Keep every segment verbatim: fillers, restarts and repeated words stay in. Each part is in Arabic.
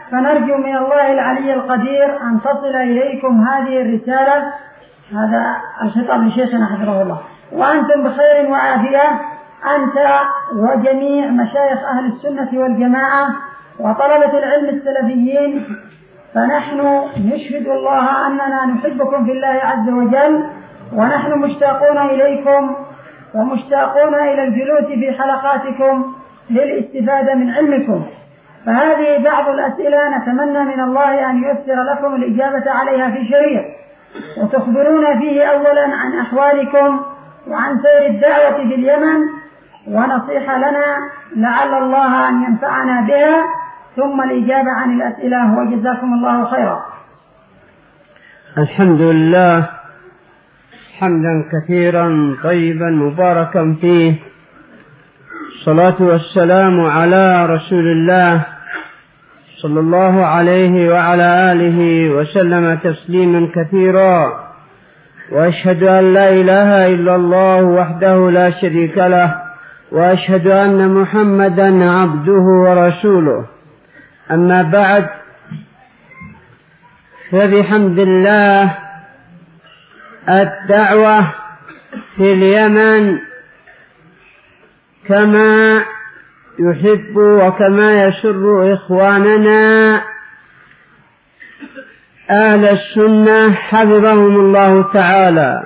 فنرجو من الله العلي القدير أن تصل إليكم هذه الرسالة. هذا الخطاب لشيخنا حفظه الله. وأنتم بخير وعافية، أنت وجميع مشايخ أهل السنة والجماعة وطلبة العلم السلفيين، فنحن نشهد الله أننا نحبكم في الله عز وجل، ونحن مشتاقون إليكم ومشتاقون إلى الجلوس في حلقاتكم للاستفادة من علمكم. فهذه بعض الأسئلة نتمنى من الله أن ييسر لكم الإجابة عليها في شريط، وتخبرونا فيه أولا عن أحوالكم وعن سير الدعوة في اليمن، ونصيحة لنا لعل الله أن ينفعنا بها، ثم الإجابة عن الأسئلة، وجزاكم الله خيرا. الحمد لله حمدا كثيرا طيبا مباركا فيه، الصلاة والسلام على رسول الله صلى الله عليه وعلى آله وسلم تسليما كثيرا، وأشهد أن لا إله إلا الله وحده لا شريك له، وأشهد أن محمدا عبده ورسوله. أما بعد، فبحمد الله الدعوة في اليمن كما يحب وكما يسر إخواننا أهل السنة حفظهم الله تعالى،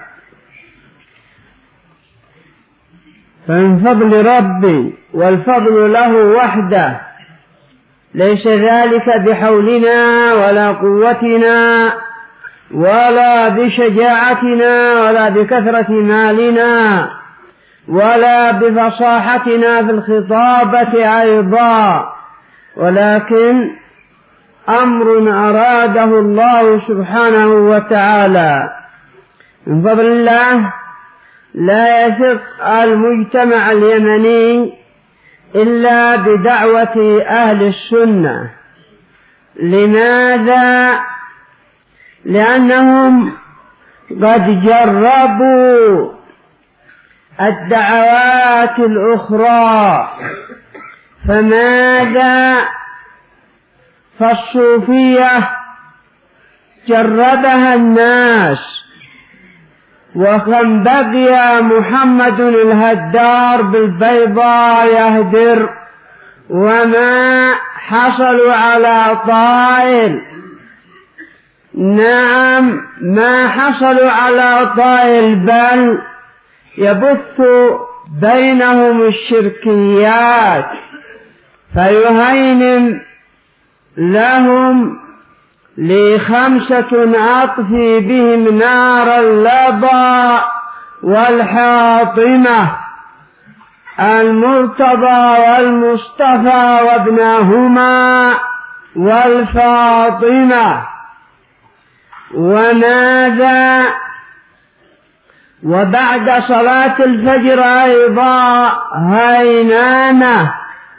فمن فضل ربي والفضل له وحده، ليس ذلك بحولنا ولا قوتنا ولا بشجاعتنا ولا بكثرة مالنا ولا بفصاحتنا في الخطابة أيضا، ولكن أمر أراده الله سبحانه وتعالى. من فضل الله لا يثق المجتمع اليمني إلا بدعوة أهل السنة. لماذا؟ لأنهم قد جربوا الدعوات الأخرى. فماذا؟ فالصوفية جربها الناس، وكم بقي محمد الهدار بالبيضاء يهدر وما حصلوا على طائل. نعم، ما حصلوا على طائل، بل يبث بينهم الشركيات، فيهيمن لهم لخمسة أطفي بهم نار اللظى والحاطمة، المرتضى والمصطفى وابنهما والفاطمة. وماذا؟ وبعد صلاة الفجر أيضا هينانة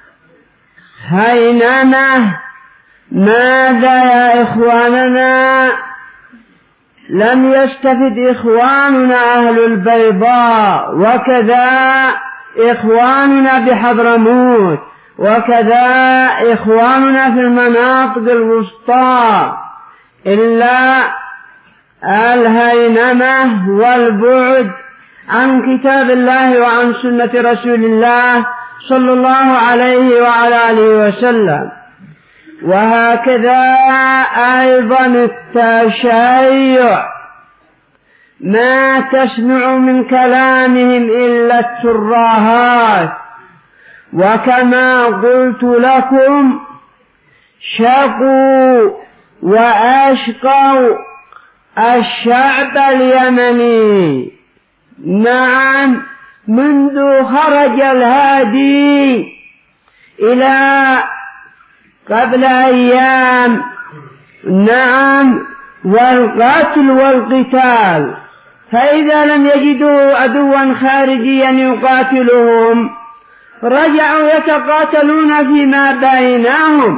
هينانة. ماذا يا إخواننا؟ لم يستفد إخواننا أهل البيضاء، وكذا إخواننا بحضرموت، وكذا إخواننا في المناطق الوسطى، إلا الهينمة والبعد عن كتاب الله وعن سنة رسول الله صلى الله عليه وعلى آله وسلم. وهكذا أيضا التشيع، ما تسمع من كلامهم إلا الترهات. وكما قلت لكم، شقوا وأشقوا الشعب اليمني. نعم، منذ خرج الهادي إلى قبل أيام، نعم، والقتل والقتال. فإذا لم يجدوا عدوا خارجيا يقاتلهم، رجعوا يتقاتلون فيما بينهم.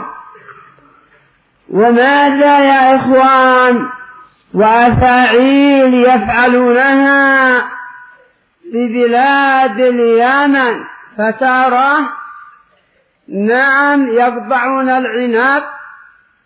وماذا يا إخوان؟ وأفاعيل يفعلونها في بلاد اليمن، فترى نعم يقطعون العنب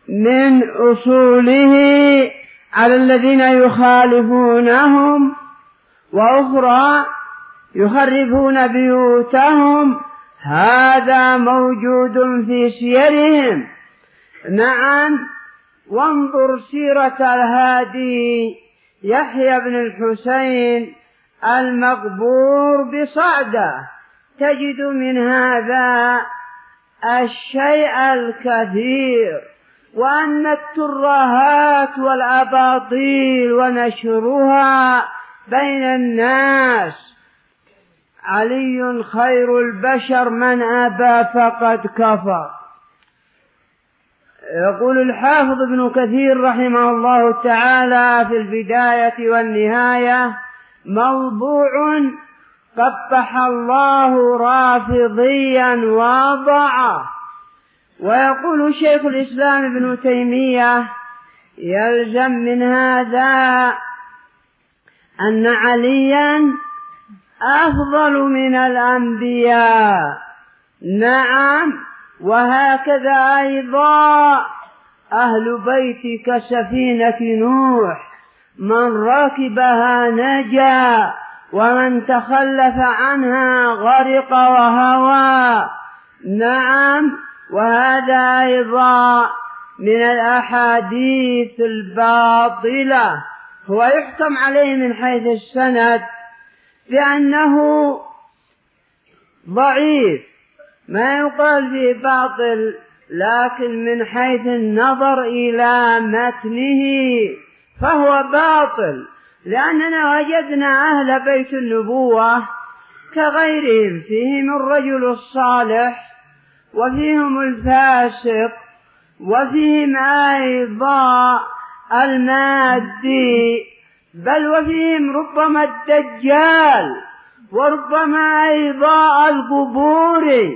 من أصوله على الذين يخالفونهم، وأخرى يخربون بيوتهم. هذا موجود في سيرهم. نعم، وانظر سيرة الهادي يحيى بن الحسين المقبور بصعدة، تجد من هذا الشيء الكثير، وأن الترهات والأباطيل ونشرها بين الناس. علي خير البشر، من أبى فقد كفر. يقول الحافظ ابن كثير رحمه الله تعالى في البداية والنهاية: موضوع قبح الله رافضيا وضعه. ويقول شيخ الإسلام ابن تيمية: يلزم من هذا أن عليا أفضل من الأنبياء. نعم، وهكذا أيضا أهل بيت كسفينة نوح، من ركبها نجا ومن تخلف عنها غرق وهوى. نعم، وهذا أيضا من الأحاديث الباطلة. هو يحكم عليه من حيث السند بأنه ضعيف، ما يقال فيه باطل، لكن من حيث النظر إلى متنه فهو باطل، لأننا وجدنا أهل بيت النبوة كغيرهم، فيهم الرجل الصالح وفيهم الفاسق وفيهم أيضا المادي، بل وفيهم ربما الدجال وربما أيضا القبور.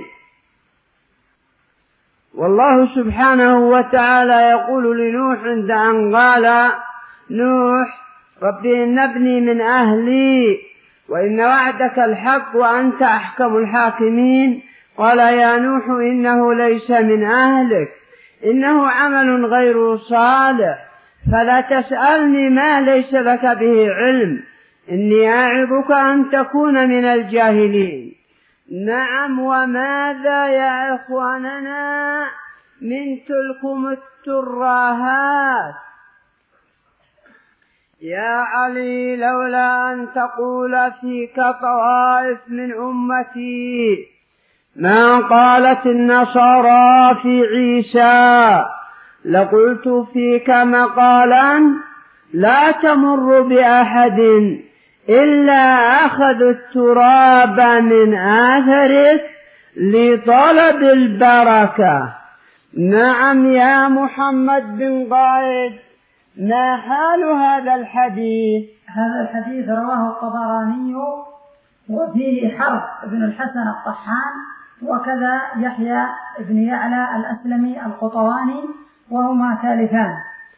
والله سبحانه وتعالى يقول لنوح عند أن قال نوح: ربي إن ابني من أهلي وإن وعدك الحق وأنت أحكم الحاكمين. قال: يا نوح إنه ليس من أهلك، إنه عمل غير صالح، فلا تسألني ما ليس لك به علم، إني أعظك أن تكون من الجاهلين. نعم، وماذا يا إخواننا من تلكم الترهات؟ يا علي، لولا أن تقول فيك طوائف من أمتي ما قالت النصارى في عيسى، لقلت فيك مقالا لا تمر بأحد إلا أخذ التراب من آثرك لطلب البركة. نعم يا محمد بن قائد، ما حال هذا الحديث؟ هذا الحديث رواه الطبراني، وفيه حرب ابن الحسن الطحان، وكذا يحيى بن يعلى الأسلمي القطواني، وهما ثالثان.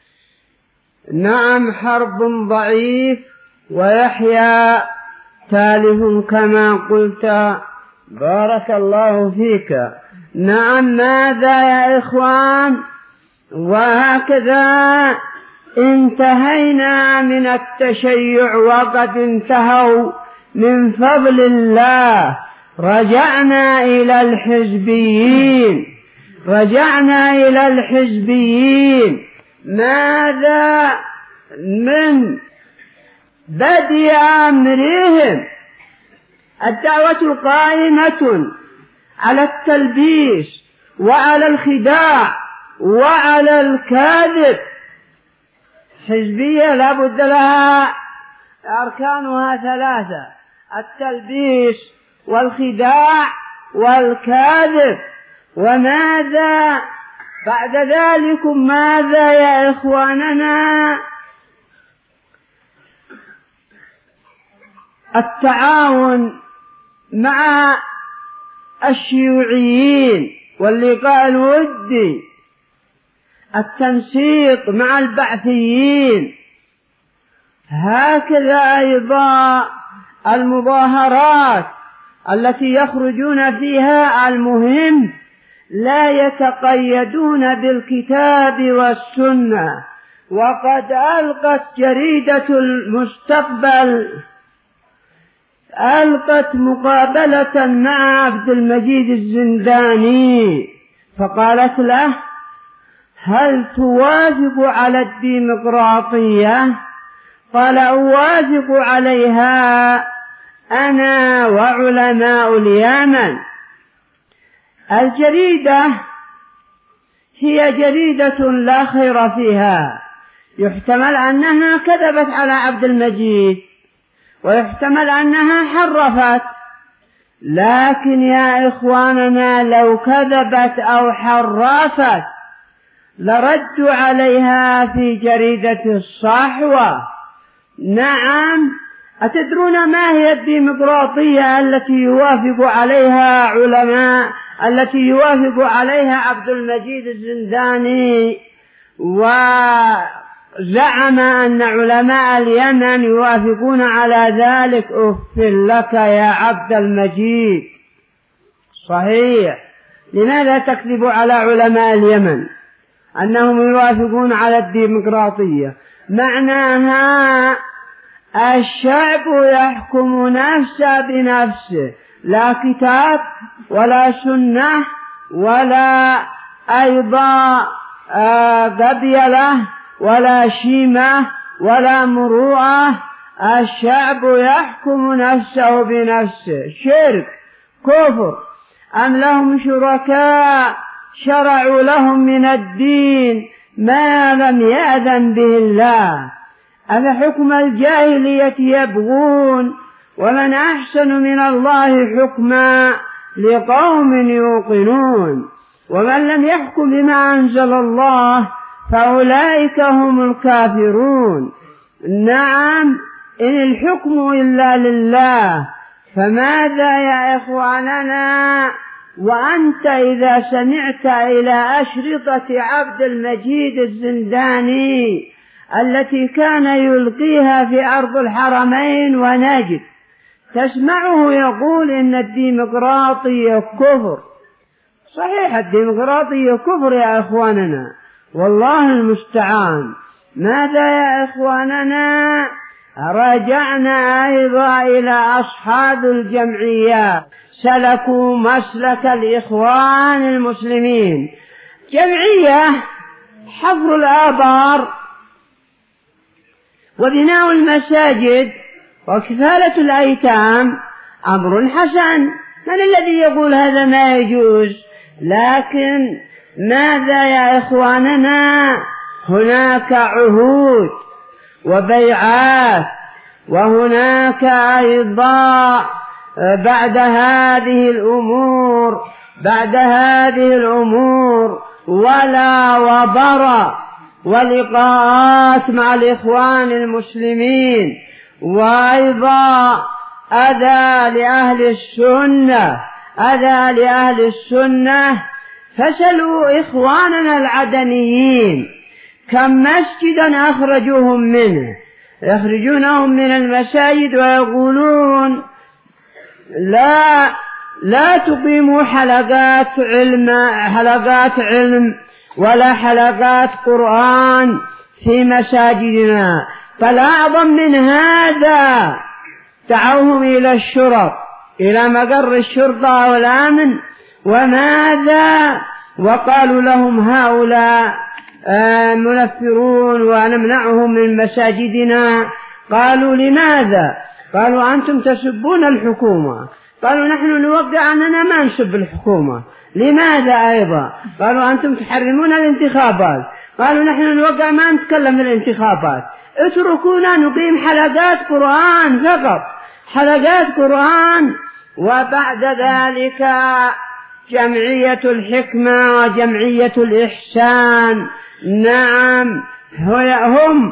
نعم، حرب ضعيف ويحيى ثالث كما قلت، بارك الله فيك. نعم، ماذا يا إخوان؟ وهكذا انتهينا من التشيع، وقد انتهوا من فضل الله. رجعنا إلى الحزبيين، رجعنا إلى الحزبيين. ماذا من بدء أمرهم؟ الدعوة قائمة على التلبيس وعلى الخداع وعلى الكاذب. حزبية لا بد لها أركانها ثلاثة: التلبيس والخداع والكاذب. وماذا بعد ذلك؟ ماذا يا إخواننا؟ التعاون مع الشيوعيين واللقاء الودي، التنسيق مع البعثيين، هكذا أيضا المظاهرات التي يخرجون فيها. المهم لا يتقيدون بالكتاب والسنة. وقد ألقت جريدة المستقبل ألقت مقابلة مع عبد المجيد الزنداني، فقالت له: هل توافق على الديمقراطية؟ قال: أوافق عليها أنا وعلماء اليمن. الجريدة هي جريدة لا خير فيها، يحتمل أنها كذبت على عبد المجيد، ويحتمل أنها حرفت، لكن يا إخواننا لو كذبت أو حرفت لردوا عليها في جريدة الصحوة. نعم، أتدرون ما هي الديمقراطية التي يوافق عليها علماء التي يوافق عليها عبد المجيد الزنداني؟ وزعم أن علماء اليمن يوافقون على ذلك. أف لك يا عبد المجيد، صحيح. لماذا تكذب على علماء اليمن أنهم يوافقون على الديمقراطية؟ معناها الشعب يحكم نفسه بنفسه، لا كتاب ولا سنة ولا أيضا قبيلة ولا شيمة ولا مروءة. الشعب يحكم نفسه بنفسه. شرك، كفر. أم لهم شركاء شرعوا لهم من الدين ما لم يأذن به الله، أفحكم الجاهلية يبغون ومن أحسن من الله حكما لقوم يوقنون. ومن لم يحكم بما أنزل الله فأولئك هم الكافرون. نعم، إن الحكم إلا لله. فماذا يا إخواننا وأنت إذا سمعت إلى أشرطة عبد المجيد الزنداني التي كان يلقيها في أرض الحرمين ونجد، تسمعه يقول إن الديمقراطية كفر. صحيح، الديمقراطية كفر يا إخواننا، والله المستعان. ماذا يا إخواننا؟ رجعنا أيضا إلى أصحاب الجمعيات، سلكوا مسلك الإخوان المسلمين. جمعية حفر الآبار وبناء المساجد وكفالة الأيتام أمر حسن، من الذي يقول هذا ما يجوز؟ لكن ماذا يا إخواننا؟ هناك عهود وبيعات، وهناك أيضا بعد هذه الأمور بعد هذه الأمور ولا وبر ولقاءات مع الإخوان المسلمين، وأيضا أذى لأهل السنة أذى لأهل السنة. فسلوا إخواننا العدنيين كم مسجدا أخرجوهم منه، يخرجونهم من المساجد ويقولون لا لا تقيموا حلقات علم حلقات علم ولا حلقات قرآن في مساجدنا. فالأعظم من هذا دعوهم إلى الشرط، إلى مقر الشرطة والأمن، وماذا؟ وقالوا لهم هؤلاء منفرون ونمنعهم من مساجدنا. قالوا لماذا؟ قالوا أنتم تسبون الحكومة. قالوا نحن نوقع أننا ما نسب الحكومة. لماذا أيضا؟ قالوا أنتم تحرمون الانتخابات. قالوا نحن نوقع ما نتكلم في الانتخابات، اتركونا نقيم حلقات قرآن فقط، حلقات قرآن. وبعد ذلك جمعية الحكمة وجمعية الإحسان، نعم، هم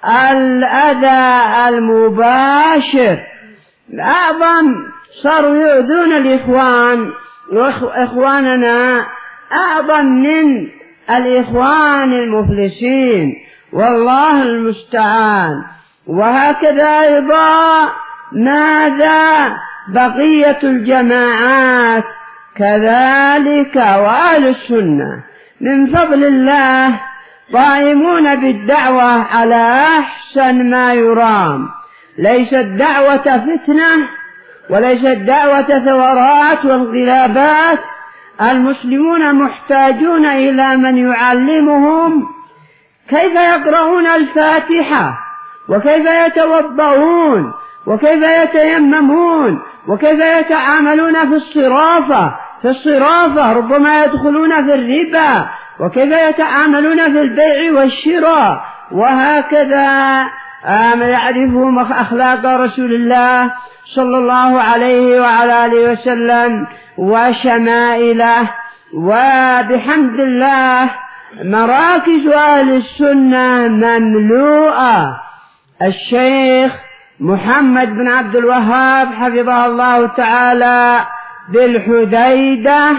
الأذى المباشر. أعظم صاروا يؤذون الإخوان وإخواننا أعظم من الإخوان المفلسين، والله المستعان. وهكذا أيضا ماذا؟ بقية الجماعات كذلك وأهل السنة من فضل الله قائمون بالدعوة على أحسن ما يرام. ليست دعوة فتنة وليست دعوة ثورات وانقلابات. المسلمون محتاجون إلى من يعلمهم كيف يقرؤون الفاتحة، وكيف يتوضؤون، وكيف يتيممون، وكيف يتعاملون في الصرافة في الصرافة ربما يدخلون في الربا، وكيف يتعاملون في البيع والشراء، وهكذا يعرفوا أخلاق رسول الله صلى الله عليه وعلى آله وسلم وشمائله. وبحمد الله مراكز أهل السنة مملوءة. الشيخ محمد بن عبد الوهاب حفظه الله تعالى بالحديدة.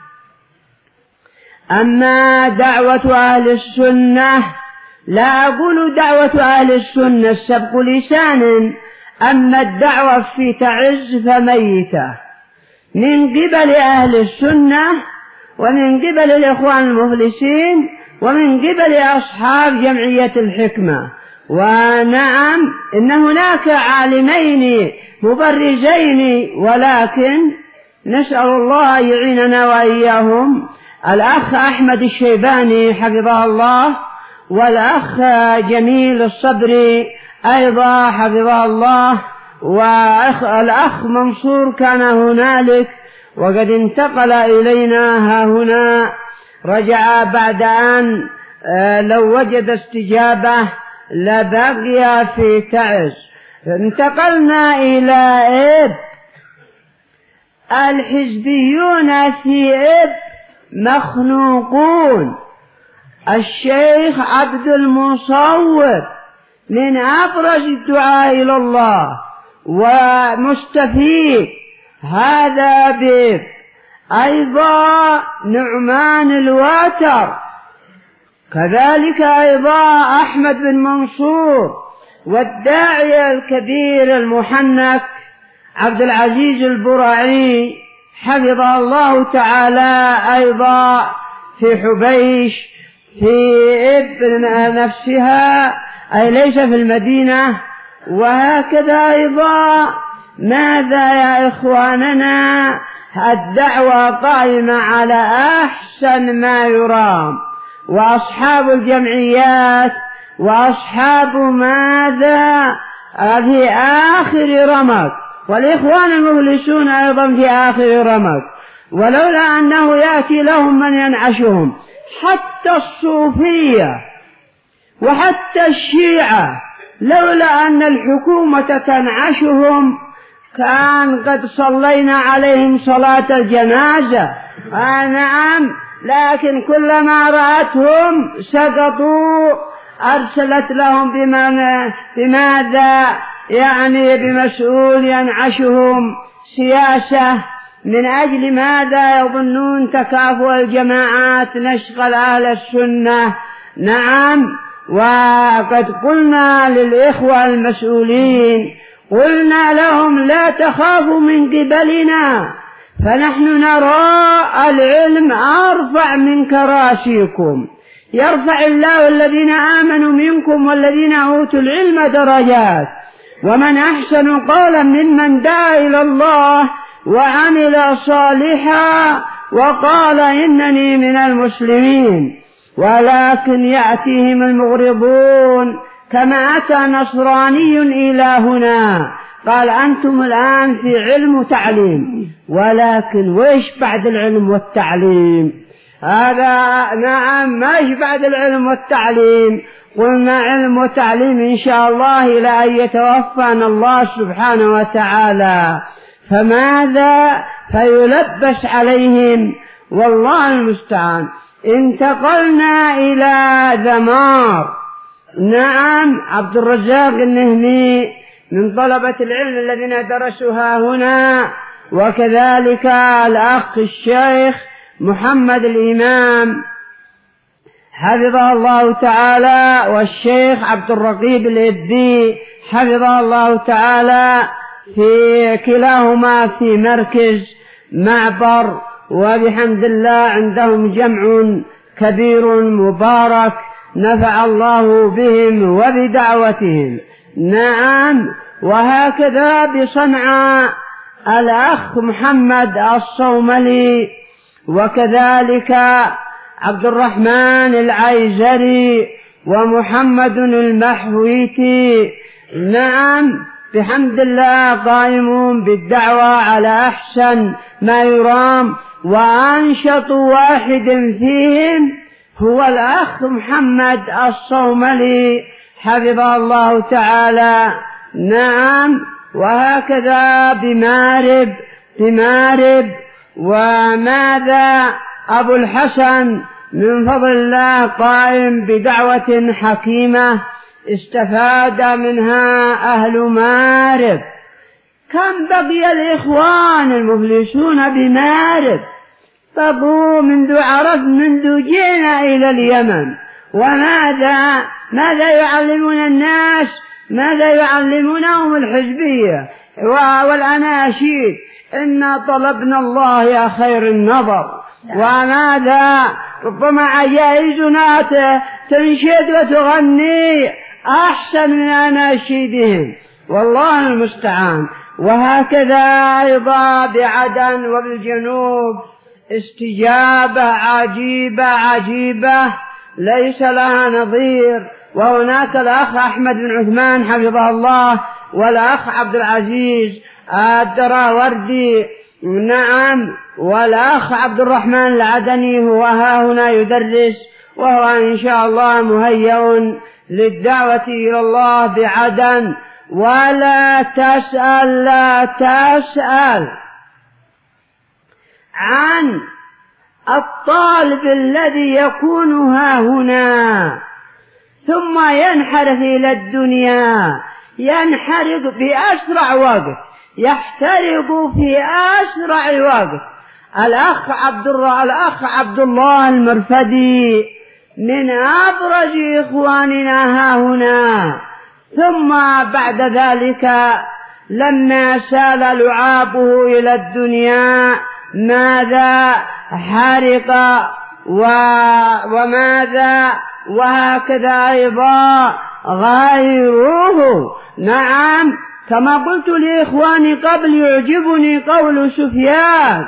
أما دعوة أهل السنة، لا أقول دعوة أهل السنة السبق لسان، أما الدعوة في تعز فميتة من قبل أهل السنة ومن قبل الإخوان المفلسين ومن قبل أصحاب جمعية الحكمة. ونعم إن هناك عالمين مبرزين، ولكن نسأل الله أن يعيننا وإياهم، الأخ أحمد الشيباني حفظه الله، والأخ جميل الصبري أيضا حفظه الله، والأخ منصور كان هنالك وقد انتقل إلينا ها هنا، رجع بعد أن لو وجد استجابة لبقي في تعز. انتقلنا إلى إب. الحزبيون في إب مخنوقون. الشيخ عبد المصور من أبرز الدعاء إلى الله ومستفيد هذا بإب. أيضا نعمان الواتر، كذلك أيضا أحمد بن منصور، والداعية الكبير المحنك عبد العزيز البرعي حفظه الله تعالى أيضا في حبيش في ابن نفسها، أي ليس في المدينة. وهكذا أيضا ماذا يا إخواننا؟ الدعوة قائمة على أحسن ما يرام، وأصحاب الجمعيات وأصحاب ماذا في آخر رمق، والإخوان المفلسون أيضا في آخر رمق، ولولا أنه يأتي لهم من ينعشهم. حتى الصوفية وحتى الشيعة لولا أن الحكومة تنعشهم كان قد صلينا عليهم صلاة الجنازة. آه نعم، لكن كلما رأتهم سقطوا أرسلت لهم بماذا يعني بمسؤول ينعشهم سياسة. من أجل ماذا يظنون تكافؤ الجماعات نشغل أهل السنة؟ نعم، وقد قلنا للإخوة المسؤولين، قلنا لهم لا تخافوا من قبلنا، فنحن نرى العلم أرفع من كراسيكم، يرفع الله الذين آمنوا منكم والذين أوتوا العلم درجات، ومن أحسن قولا ممن دعا إلى الله وعمل صالحا وقال إنني من المسلمين. ولكن يأتيهم المغرضون كما أتى نصراني إلى هنا قال أنتم الآن في علم وتعليم، ولكن وإيش بعد العلم والتعليم؟ هذا نعم، ما إيش بعد العلم والتعليم؟ قلنا علم وتعليم إن شاء الله إلى أن يتوفانا الله سبحانه وتعالى. فماذا فيلبس عليهم؟ والله المستعان. انتقلنا إلى ذمار. نعم، عبد الرزاق النهمي من طلبة العلم الذين درسوها هنا، وكذلك الأخ الشيخ محمد الإمام حفظه الله تعالى، والشيخ عبد الرقيب الإبي حفظه الله تعالى، في كلاهما في مركز معبر، وبحمد الله عندهم جمع كبير مبارك نفع الله بهم وبدعوتهم. نعم. وهكذا بصنعاء الأخ محمد الصوملي، وكذلك عبد الرحمن العيزري ومحمد المحويتي. نعم. بحمد الله قائمون بالدعوة على أحسن ما يرام، وأنشط واحد فيهم هو الأخ محمد الصوملي حفظه الله تعالى. نعم. وهكذا بمارب بمارب وماذا أبو الحسن من فضل الله قائم بدعوة حكيمة استفاد منها أهل مارب. كم بقي الإخوان المفلسون بمارب؟ بقوا منذ عرف منذ جئنا إلى اليمن. وماذا ماذا يعلمون الناس؟ ماذا يعلمونهم؟ الحزبية والأناشيد. إنا طلبنا الله يا خير النظر. وماذا ربما عجائزنا تنشد وتغني أحسن من أناشيدهم، والله المستعان. وهكذا أيضا بعدن وبالجنوب استجابة عجيبة عجيبة ليس لها نظير. وهناك الأخ أحمد بن عثمان حفظه الله، والأخ عبد العزيز الدراوردي. نعم. والأخ عبد الرحمن العدني هو ها هنا يدرس، وهو إن شاء الله مهيئ للدعوة إلى الله بعدن. ولا تسأل لا تسأل عن الطالب الذي يكون ها هنا ثم ينحرف إلى الدنيا، ينحرق بأسرع وقت، يحترق في أسرع وقت. الأخ عبد الله الأخ عبد الله المرفدي من أبرز إخواننا ها هنا، ثم بعد ذلك لما سال لعابه إلى الدنيا ماذا حرق و... وماذا وهكذا أيضا غيره. نعم. كما قلت لإخواني قبل، يعجبني قول سفيان: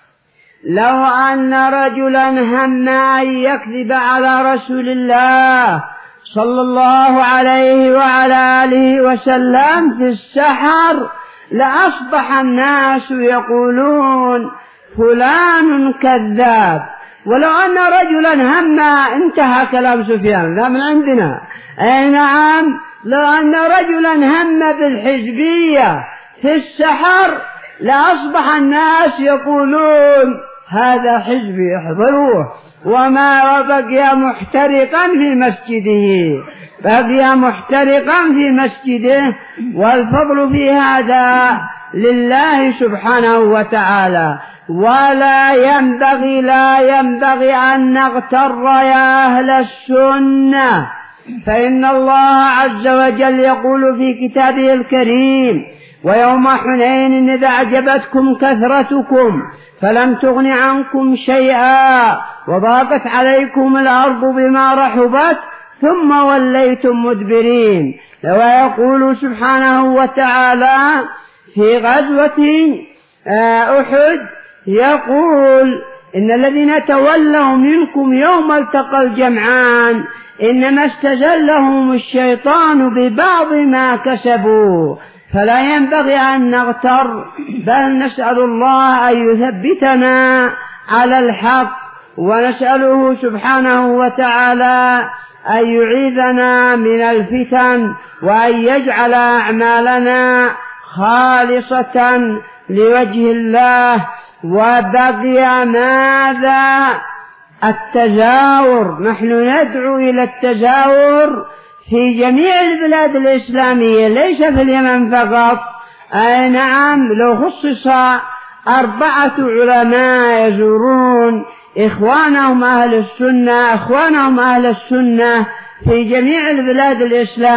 لو أن رجلا هم أن يكذب على رسول الله صلى الله عليه وعلى آله وسلم في السحر لأصبح الناس يقولون فلان كذاب. ولو أن رجلا هم، انتهى كلام سفيان، لا من عندنا. أي نعم. لو أن رجلا هم بالحزبية في السحر لأصبح الناس يقولون هذا حزبي احضروه، وما بقي محترقا في مسجده، بقي محترقا في مسجده. والفضل في هذا لله سبحانه وتعالى. ولا ينبغي لا ينبغي أن نغتر يا أهل السنة، فإن الله عز وجل يقول في كتابه الكريم: ويوم حنين إذا أعجبتكم كثرتكم فلم تغن عنكم شيئا وضاقت عليكم الأرض بما رحبت ثم وليتم مدبرين. ويقول سبحانه وتعالى في غزوة أحد يقول: إن الذين تولوا منكم يوم التقى الجمعان إنما استزلهم الشيطان ببعض ما كسبوا. فلا ينبغي أن نغتر، بل نسأل الله أن يثبتنا على الحق، ونسأله سبحانه وتعالى أن يعيذنا من الفتن، وأن يجعل أعمالنا خالصة لوجه الله. وبقي ماذا؟ التزاور. نحن ندعو إلى التزاور في جميع البلاد الإسلامية، ليس في اليمن فقط. أي نعم. لو خصص أربعة علماء يزورون إخوانهم أهل السنة إخوانهم أهل السنة في جميع البلاد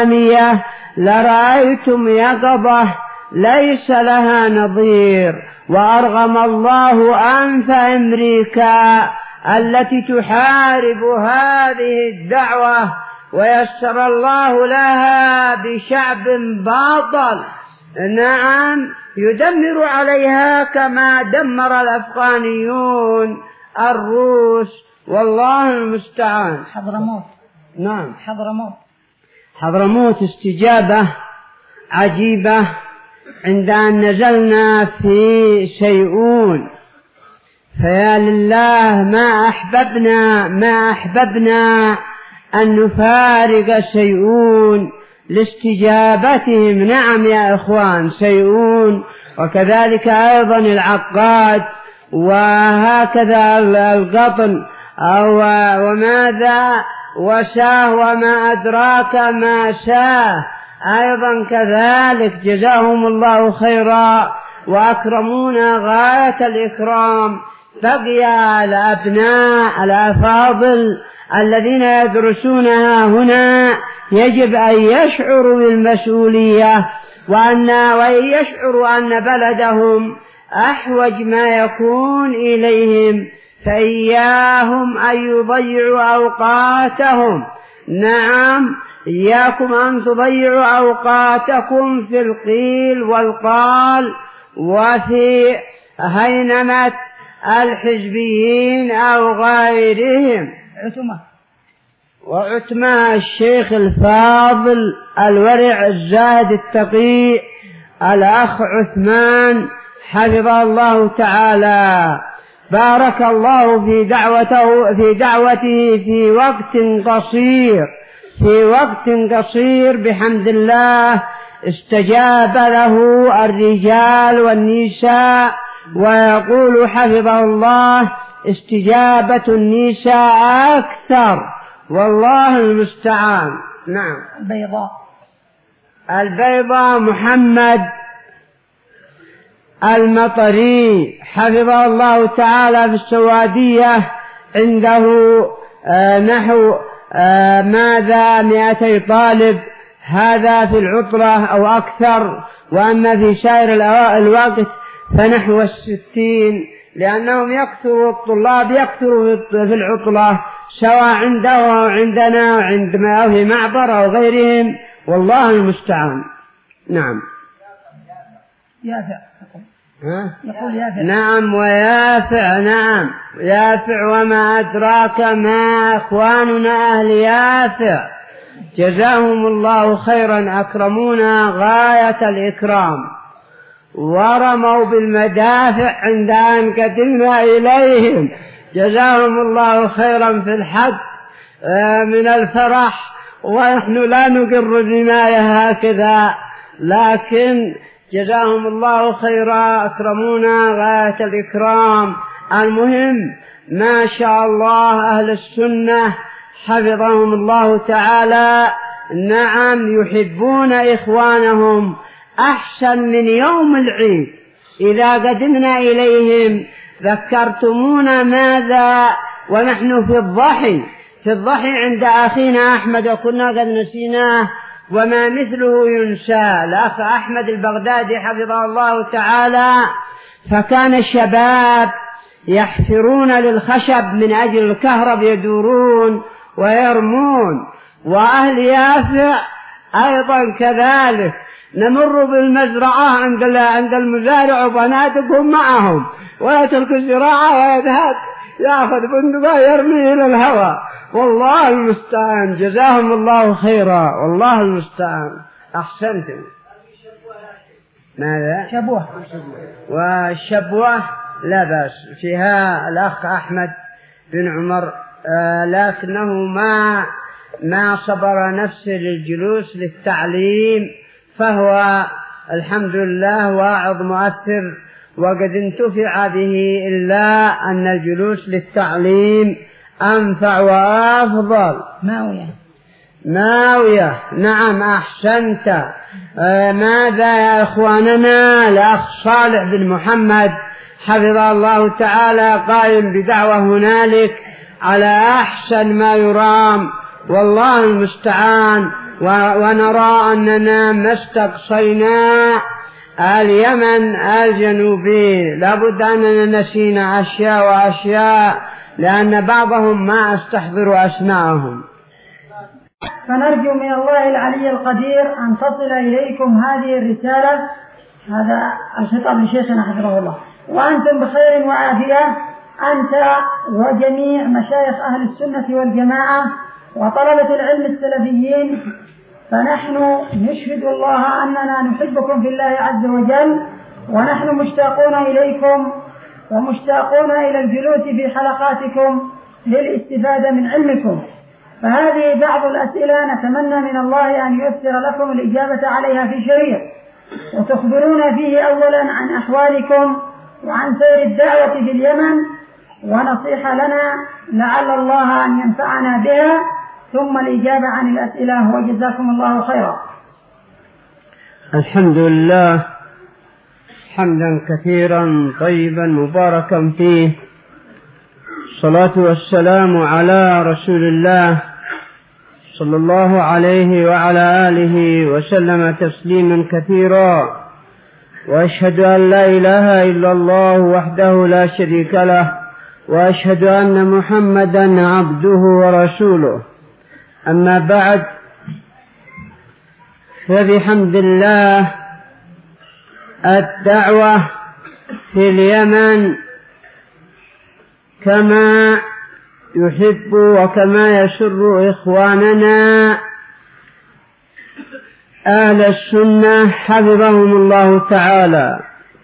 الإسلامية لرأيتم يقظة ليس لها نظير. وأرغم الله أنف أمريكا التي تحارب هذه الدعوة، ويسر الله لها بشعب باطل نعم يدمر عليها كما دمر الأفغانيون الروس، والله المستعان. حضرموت. نعم حضرموت. حضرموت استجابة عجيبة عند أن نزلنا في شيئون، فيا لله ما أحببنا ما أحببنا أن نفارق شيئون لاستجابتهم. نعم يا إخوان شيئون، وكذلك أيضا العقاد، وهكذا القطن أو وماذا وشاه وما أدراك ما شاه أيضا كذلك، جزاهم الله خيرا وأكرمونا غاية الإكرام. بقي الأبناء الأفاضل الذين يدرسونها هنا يجب أن يشعروا بالمسؤولية، وأن وأن يشعروا أن بلدهم أحوج ما يكون إليهم، فإياهم أن يضيعوا أوقاتهم. نعم إياكم أن تضيعوا أوقاتكم في القيل والقال وفي هينمة الحزبيين أو غيرهم. عتمة وعتمة الشيخ الفاضل الورع الزاهد التقي الأخ عثمان حفظه الله تعالى، بارك الله في دعوته في دعوته في وقت قصير في وقت قصير بحمد الله استجاب له الرجال والنساء، ويقول حفظه الله استجابة النساء أكثر، والله المستعان. نعم. البيضاء البيضاء محمد المطري حفظه الله تعالى في السوادية، عنده آه نحو آه ماذا مئتي طالب، هذا في العطلة أو أكثر، وأما في سائر الوقت فنحو الستين، لأنهم يكثروا الطلاب يكثروا في العطلة سواء عنده أو عندنا وعندما أو في معبر أو غيرهم، والله المستعان. نعم. يافع ها؟ يقول يافع. نعم ويافع. نعم يافع، وما أدراك ما إخواننا أهل يافع، جزاهم الله خيرا، أكرمونا غاية الإكرام، ورموا بالمدافع عند أن قدمنا إليهم، جزاهم الله خيرا في الحق من الفرح، ونحن لا نقر بما هكذا، لكن جزاهم الله خيرا، أكرمونا غاية الإكرام. المهم ما شاء الله أهل السنة حفظهم الله تعالى نعم يحبون إخوانهم أحسن من يوم العيد. إذا قدمنا إليهم ذكرتمونا ماذا ونحن في الضحي في الضحي عند أخينا أحمد، وكنا قد نسيناه وما مثله ينسى، الأخ أحمد البغدادي حفظه الله تعالى، فكان الشباب يحفرون للخشب من أجل الكهرب يدورون ويرمون، وأهل يافع أيضا كذلك، نمر بالمزرعة عند عند المزارع وبناتكم معهم، ويترك الزراعة ويذهب يأخذ بندقة يرمي إلى الهواء، والله المستعان، جزاهم الله خيرا، والله المستعان. أحسنتم. ماذا؟ شبوة. والشبوة لا بأس فيها الأخ أحمد بن عمر، آه لكنه ما ما صبر نفسه للجلوس للتعليم، فهو الحمد لله واعظ مؤثر وقد انتفع به، إلا أن الجلوس للتعليم أنفع وأفضل. ماوية. ماوية. نعم أحسنت. آه ماذا يا إخواننا؟ الأخ صالح بن محمد حفظه الله تعالى قائم بدعوة هنالك على أحسن ما يرام، والله المستعان. ونرى أننا ما استقصينا اليمن الجنوبي لابد أننا نسينا أشياء وأشياء لأن بعضهم ما استحضروا أسماءهم. فنرجو من الله العلي القدير أن تصل إليكم هذه الرسالة. هذا الخطاب لشيخنا حفظه الله. وأنتم بخير وعافية، أنت وجميع مشايخ أهل السنة والجماعة وطلبة العلم السلفيين، فنحن نشهد الله أننا نحبكم في الله عز وجل، ونحن مشتاقون إليكم ومشتاقون إلى الجلوس في حلقاتكم للاستفادة من علمكم. فهذه بعض الأسئلة نتمنى من الله أن ييسر لكم الإجابة عليها في شريط، وتخبرون فيه أولا عن أحوالكم وعن سير الدعوة في اليمن، ونصيحة لنا لعل الله أن ينفعنا بها، ثم الإجابة عن الأسئلة، وجزاكم الله خيرا. الحمد لله حمدا كثيرا طيبا مباركا فيه، الصلاة والسلام على رسول الله صلى الله عليه وعلى آله وسلم تسليما كثيرا، وأشهد أن لا إله إلا الله وحده لا شريك له، وأشهد أن محمدا عبده ورسوله. أما بعد، فبحمد الله الدعوة في اليمن كما يحب وكما يسر إخواننا أهل السنة حفظهم الله تعالى،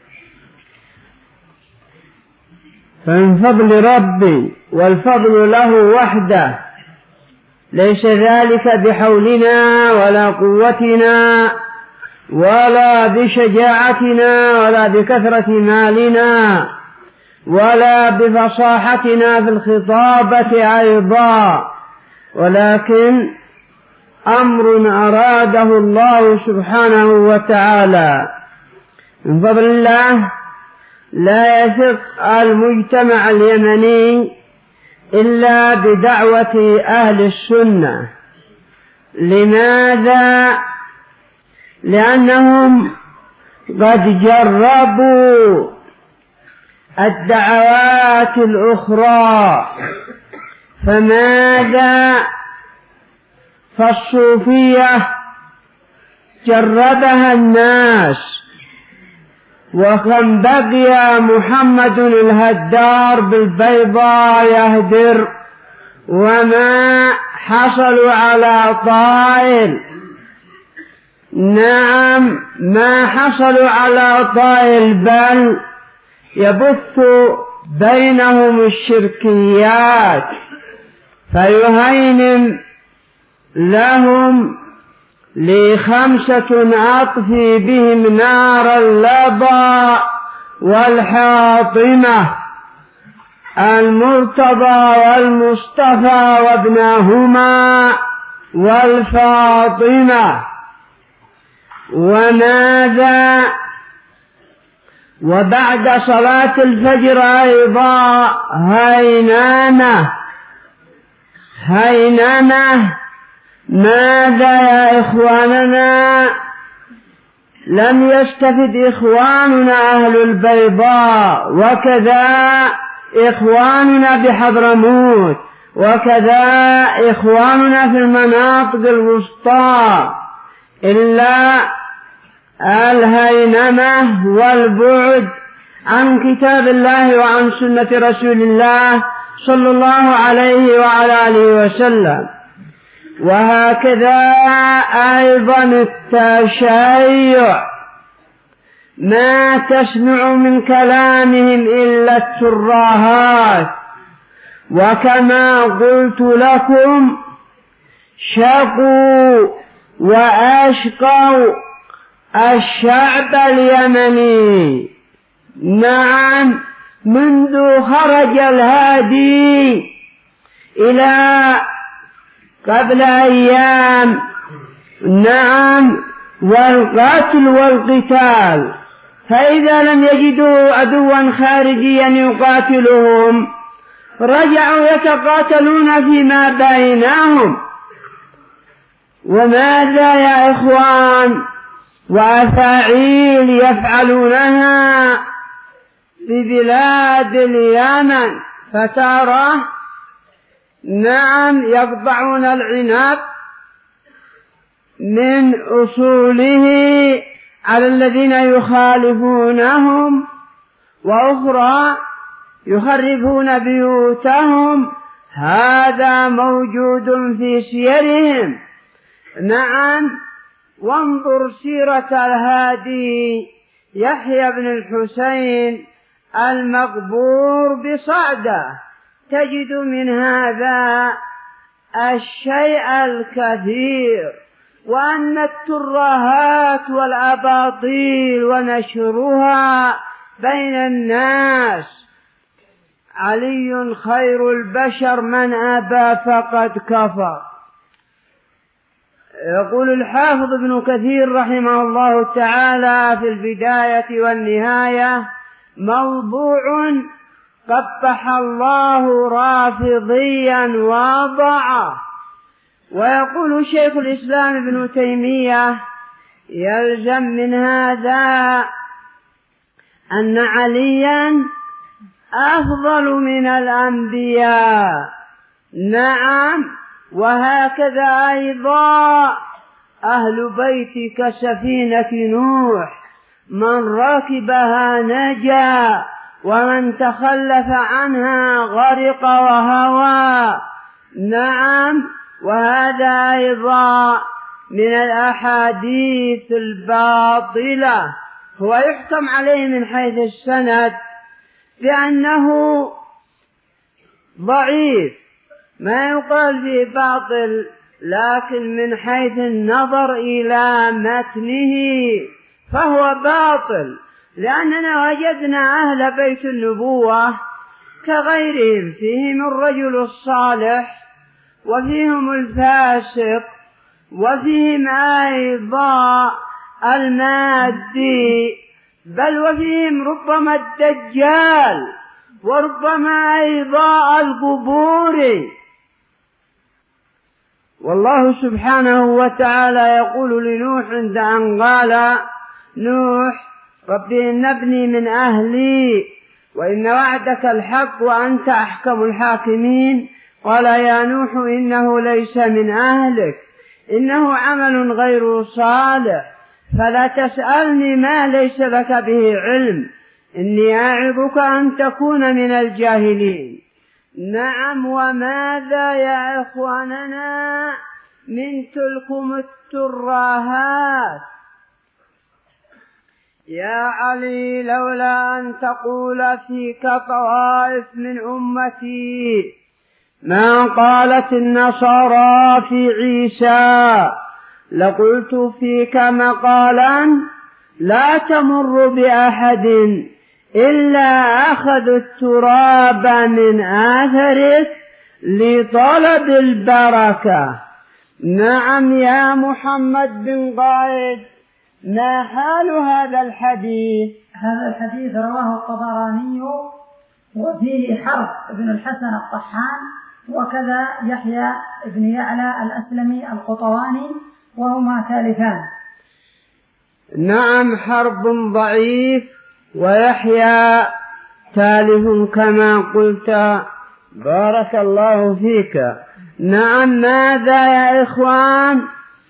فمن فضل ربي والفضل له وحده، ليس ذلك بحولنا ولا قوتنا ولا بشجاعتنا ولا بكثرة مالنا ولا بفصاحتنا في الخطابة أيضا، ولكن أمر أراده الله سبحانه وتعالى. من فضل الله لا يثق المجتمع اليمني إلا بدعوة أهل السنة. لماذا؟ لأنهم قد جربوا الدعوات الأخرى. فماذا؟ فالصوفية جربها الناس، وكم بقي محمد الهدار بالبيضاء يهدر وما حصلوا على طائل. نعم، ما حصلوا على طائل، بل يبث بينهم الشركيات، فيهيمن لهم لخمسة أطفي بهم نار اللظى والحاطمة، المرتضى والمصطفى وابنهما والفاطمة. وماذا؟ وبعد صلاة الفجر أيضا هينانة هينانة. ماذا يا إخواننا؟ لم يستفد إخواننا أهل البيضاء، وكذا إخواننا بحضرموت، وكذا إخواننا في المناطق الوسطى، إلا الهينمة والبعد عن كتاب الله وعن سنة رسول الله صلى الله عليه وعلى آله وسلم. وهكذا أيضا التشيع، ما تسمع من كلامهم إلا الترهات. وكما قلت لكم، شقوا وأشقوا الشعب اليمني. نعم، منذ خرج الهادي إلى قبل أيام، نعم، والقتل والقتال، فإذا لم يجدوا عدوا خارجيا يقاتلهم رجعوا يتقاتلون فيما بينهم. وماذا يا إخوان؟ وأفاعيل يفعلونها في بلاد اليمن، فترى نعم يقطعون العنب من أصوله على الذين يخالفونهم، وأخرى يخربون بيوتهم. هذا موجود في سيرهم. نعم، وانظر سيرة الهادي يحيى بن الحسين المقبور بصعدة، تجد من هذا الشيء الكثير، وأن الترهات والأباطيل ونشرها بين الناس. علي خير البشر، من أبى فقد كفر. يقول الحافظ ابن كثير رحمه الله تعالى في البداية والنهاية: موضوع قبح الله رافضيا وضعه. ويقول شيخ الإسلام ابن تيمية: يلزم من هذا أن عليا أفضل من الأنبياء. نعم، وهكذا أيضا أهل بيت كسفينة نوح، من ركبها نجا ومن تخلف عنها غرق وهوى. نعم، وهذا أيضا من الأحاديث الباطلة. هو يحكم عليه من حيث السند بأنه ضعيف، ما يقال فيه باطل، لكن من حيث النظر إلى متنه فهو باطل، لأننا وجدنا أهل بيت النبوة كغيرهم، فيهم الرجل الصالح وفيهم الفاسق وفيهم أيضا المادي، بل وفيهم ربما الدجال وربما أيضا القبور. والله سبحانه وتعالى يقول لنوح عند أن قال: نوح ربي إن ابني من أهلي وإن وعدك الحق وأنت أحكم الحاكمين. قال: يا نوح إنه ليس من أهلك، إنه عمل غير صالح، فلا تسألني ما ليس لك به علم، إني أعظك أن تكون من الجاهلين. نعم، وماذا يا إخواننا من تلكم الترهات؟ يا علي، لولا أن تقول فيك طوائف من أمتي ما قالت النصارى في عيسى، لقلت فيك مقالا لا تمر بأحد إلا أخذ التراب من آثرك لطلب البركة. نعم يا محمد بن قائد، ما حال هذا الحديث؟ هذا الحديث رواه الطبراني، وفيه حرب بن الحسن الطحان، وكذا يحيى بن يعلى الأسلمي القطواني، وهما ثالثان. نعم، حرب ضعيف ويحيى ثالث كما قلت، بارك الله فيك. نعم، ماذا يا إخوان؟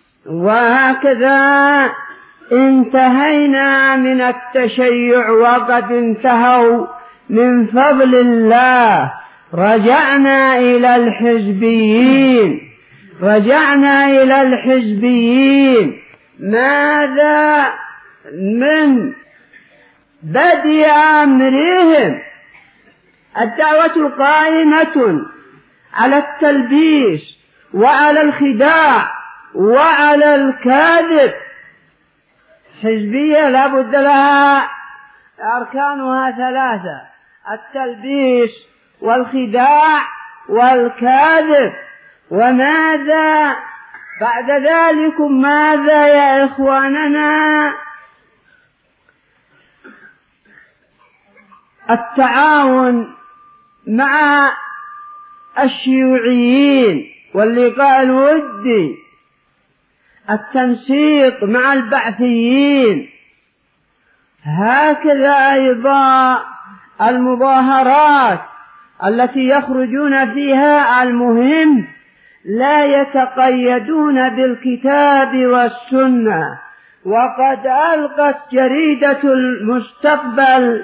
وهكذا انتهينا من التشيع، وقد انتهوا من فضل الله. رجعنا إلى الحزبيين، رجعنا إلى الحزبيين. ماذا من بدء أمرهم؟ الدعوة قائمة على التلبيس وعلى الخداع وعلى الكاذب. حزبية لا بد لها أركانها ثلاثة: التلبيس والخداع والكاذب. وماذا بعد ذلك؟ ماذا يا إخواننا؟ التعاون مع الشيوعيين واللقاء الودي. التنسيق مع البعثيين. هكذا أيضا المظاهرات التي يخرجون فيها المهم لا يتقيدون بالكتاب والسنة. وقد ألقت جريدة المستقبل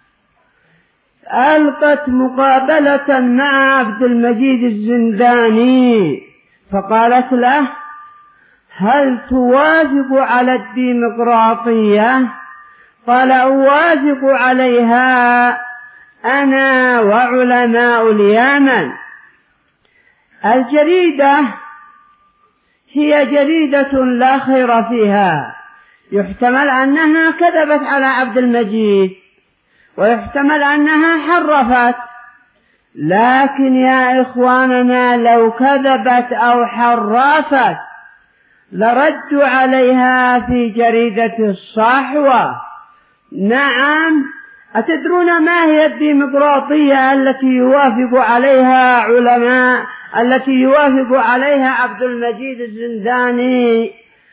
ألقت مقابلة مع عبد المجيد الزنداني فقالت له: هل توافق على الديمقراطية؟ قال: أوافق عليها أنا وعلماء اليمن. الجريدة هي جريدة لا خير فيها، يحتمل أنها كذبت على عبد المجيد ويحتمل أنها حرفت، لكن يا إخواننا لو كذبت أو حرفت لردوا عليها في جريدة الصحوة. نعم، أتدرون ما هي الديمقراطية التي يوافق عليها علماء التي يوافق عليها عبد المجيد الزنداني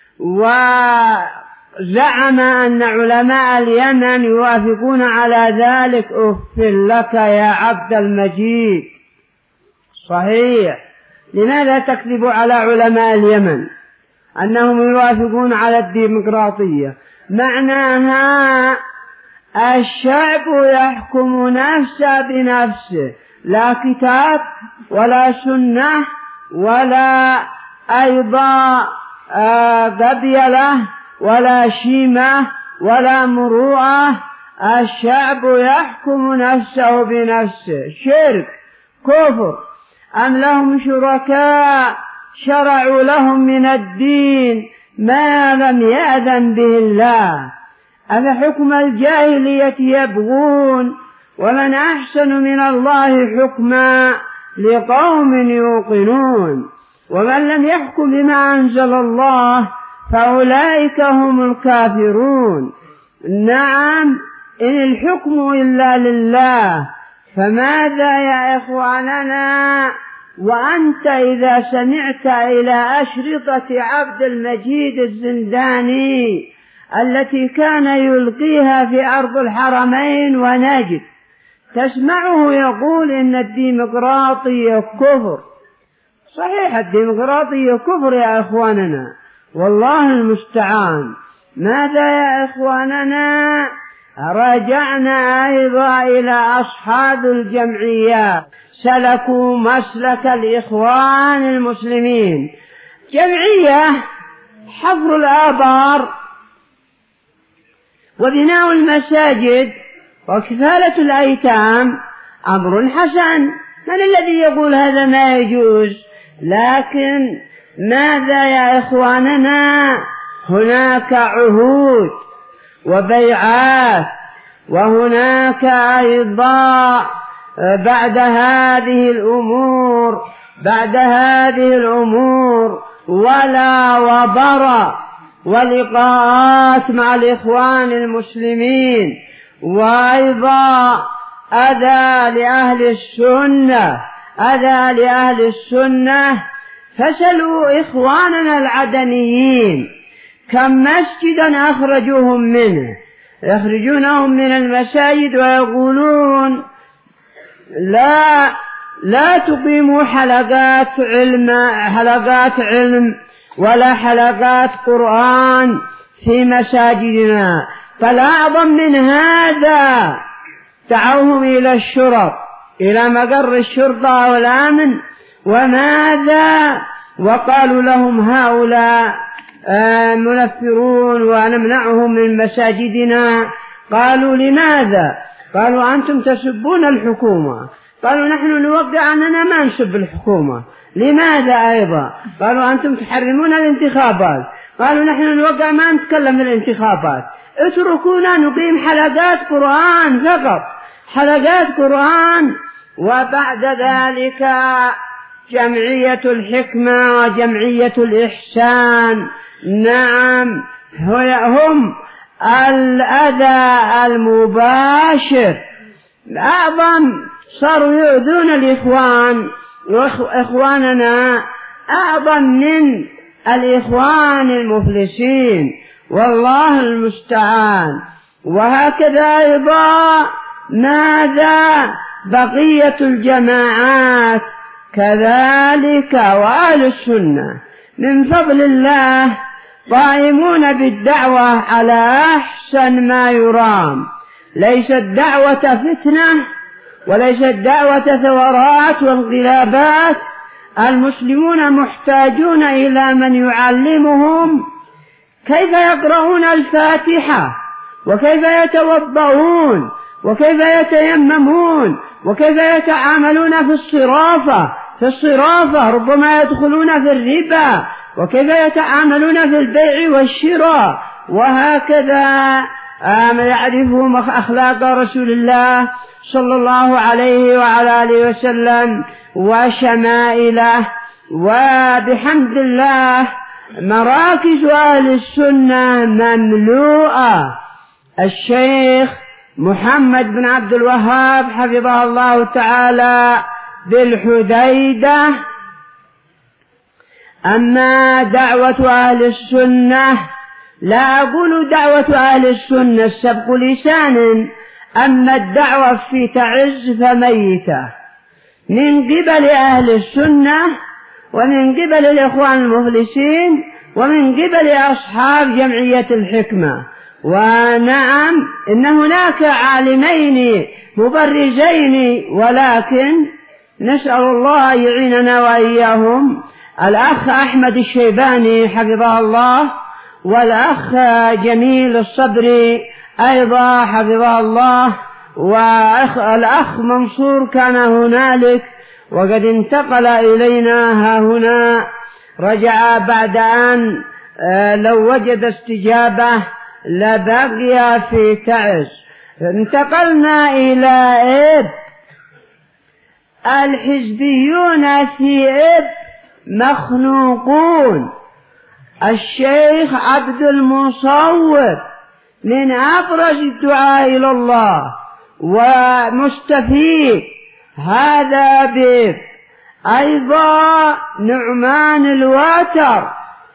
وزعم أن علماء اليمن يوافقون على ذلك؟ أف لك يا عبد المجيد. صحيح، لماذا تكذب على علماء اليمن أنهم يوافقون على الديمقراطية؟ معناها الشعب يحكم نفسه بنفسه، لا كتاب ولا سنة ولا أيضا قبيلة ولا شيمة ولا مروءة. الشعب يحكم نفسه بنفسه. شرك، كفر. أم لهم شركاء شرعوا لهم من الدين ما لم يأذن به الله، أفحكم الجاهلية يبغون ومن أحسن من الله حكما لقوم يوقنون. ومن لم يحكم بما أنزل الله فأولئك هم الكافرون. نعم، إن الحكم إلا لله. فماذا يا إخواننا وأنت إذا سمعت إلى أشرطة عبد المجيد الزنداني التي كان يلقيها في أرض الحرمين ونجد، تسمعه يقول إن الديمقراطية كفر. صحيح، الديمقراطية كفر يا إخواننا، والله المستعان. ماذا يا إخواننا؟ رجعنا أيضا إلى أصحاب الجمعيات، سلكوا مسلك الإخوان المسلمين. جمعية حفر الآبار وبناء المساجد وكفالة الأيتام أمر حسن، من الذي يقول هذا ما يجوز؟ لكن ماذا يا إخواننا؟ هناك عهود وبيعات، وهناك أيضا بعد هذه الأمور بعد هذه الأمور ولا وبر ولقاءات مع الإخوان المسلمين، وأيضا أذى لأهل السنة أذى لأهل السنة. فسلوا إخواننا العدنيين كم مسجدا أخرجوهم منه، يخرجونهم من المساجد ويقولون لا لا تقيموا حلقات علم حلقات علم ولا حلقات قرآن في مساجدنا. فالأعظم من هذا دعوهم إلى الشرط، إلى مقر الشرطة والأمن، وماذا؟ وقالوا لهم هؤلاء منفرون ونمنعهم من مساجدنا. قالوا لماذا؟ قالوا أنتم تسبون الحكومة. قالوا نحن نوقع أننا ما نسب الحكومة. لماذا أيضا؟ قالوا أنتم تحرمون الانتخابات. قالوا نحن نوقع ما نتكلم الانتخابات. اتركونا نقيم حلقات قرآن فقط، حلقات قرآن. وبعد ذلك جمعية الحكمة وجمعية الإحسان، نعم، هم الأذى المباشر. أعظم صاروا يؤذون الإخوان وإخواننا أعظم من الإخوان المفلسين، والله المستعان. وهكذا أيضا ماذا بقية الجماعات كذلك، وأهل السنة من فضل الله قائمون بالدعوة على أحسن ما يرام. ليست دعوة فتنة وليست دعوة ثورات وانقلابات. المسلمون محتاجون إلى من يعلمهم كيف يقرؤون الفاتحة، وكيف يتوضؤون، وكيف يتيممون، وكيف يتعاملون في الصرافة في الصرافة ربما يدخلون في الربا، وكيف يتعاملون في البيع والشراء. وهكذا يعرفهم أخلاق رسول الله صلى الله عليه وعلى آله وسلم وشمائله. وبحمد الله مراكز أهل السنة مملوءة. الشيخ محمد بن عبد الوهاب حفظه الله تعالى بالحديدة. أما دعوة أهل السنة، لا أقول دعوة أهل السنة سبق لسان، أما الدعوة في تعز فميتة من قبل أهل السنة، ومن قبل الإخوان المفلسين، ومن قبل أصحاب جمعية الحكمة. ونعم إن هناك عالمين مبرزين، ولكن نسأل الله يعيننا وإياهم، الأخ أحمد الشيباني حفظه الله، والأخ جميل الصبري أيضا حفظه الله، والأخ منصور كان هنالك وقد انتقل إلينا ها هنا، رجع بعد أن لو وجد استجابة لبقي في تعز. انتقلنا إلى إب. الحزبيون في إب مخنوقون. الشيخ عبد المصور من أبرز الدعاء إلى الله ومستفيد، هذا بيب. أيضا نعمان الواتر،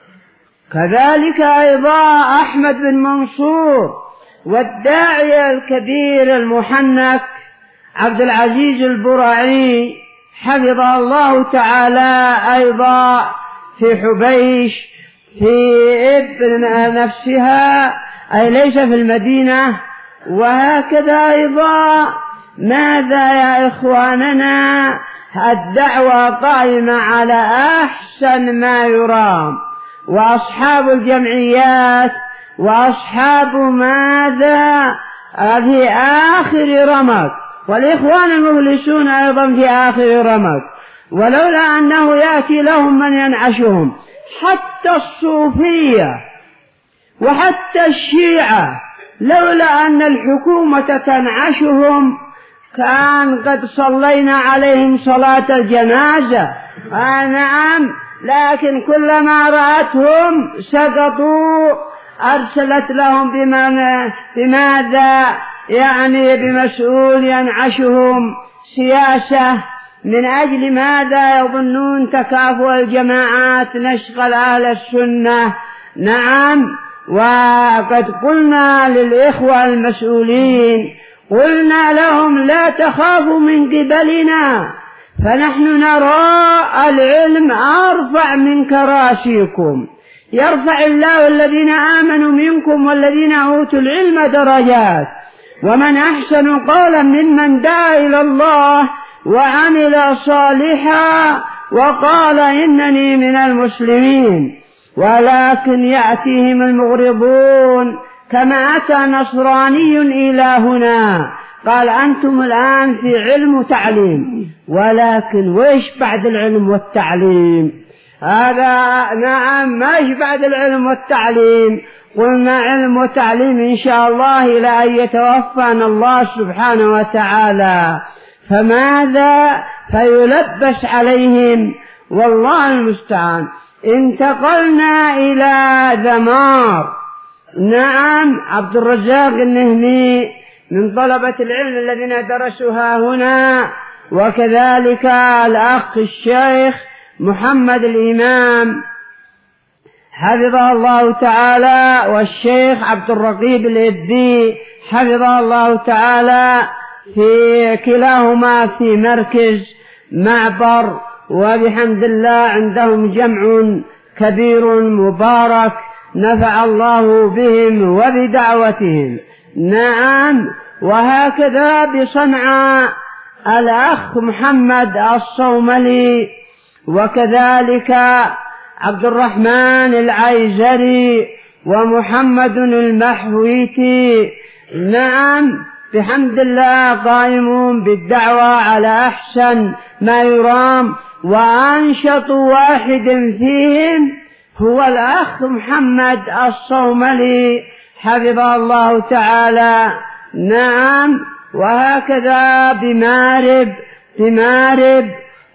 كذلك أيضا أحمد بن منصور، والداعية الكبير المحنك عبد العزيز البرعي حفظه الله تعالى أيضا في حبيش في ابن نفسها، أي ليس في المدينة. وهكذا أيضا ماذا يا إخواننا، الدعوة قائمة على أحسن ما يرام. وأصحاب الجمعيات وأصحاب ماذا في آخر رمق، والإخوان المفلسون أيضا في آخر رمق، ولولا أنه يأتي لهم من ينعشهم. حتى الصوفية وحتى الشيعة لولا أن الحكومة تنعشهم كان قد صلينا عليهم صلاة الجنازة. آه نعم، لكن كلما رأتهم سقطوا أرسلت لهم بماذا يعني بمسؤول ينعشهم سياسة. من أجل ماذا يظنون تكافؤ الجماعات نشغل أهل السنة؟ نعم. وقد قلنا للإخوة المسؤولين، قلنا لهم لا تخافوا من قبلنا، فنحن نرى العلم أرفع من كراسيكم، يرفع الله الذين آمنوا منكم والذين أوتوا العلم درجات. ومن أحسن قولا ممن دعا إلى الله وعمل صالحا وقال إنني من المسلمين. ولكن يأتيهم المغرضون كما أتى نصراني إلى هنا قال أنتم الآن في علم وتعليم، ولكن وإيش بعد العلم والتعليم؟ هذا نعم، ما بعد العلم والتعليم؟ قلنا علم وتعليم إن شاء الله إلى أن يتوفانا الله سبحانه وتعالى. فماذا فيلبس عليهم، والله المستعان. انتقلنا إلى ذمار. نعم، عبد الرزاق النهمي من طلبة العلم الذين درسوها هنا، وكذلك الأخ الشيخ محمد الإمام حفظه الله تعالى، والشيخ عبد الرقيب الإبي حفظه الله تعالى، في كلاهما في مركز معبر، وبحمد الله عندهم جمع كبير مبارك نفع الله بهم وبدعوتهم. نعم. وهكذا بصنعاء الأخ محمد الصوملي، وكذلك عبد الرحمن العيزري ومحمد المحويتي. نعم، بحمد الله قائمون بالدعوة على أحسن ما يرام، وأنشط واحد فيهم هو الأخ محمد الصوملي حفظه الله تعالى. نعم. وهكذا بمارب بمارب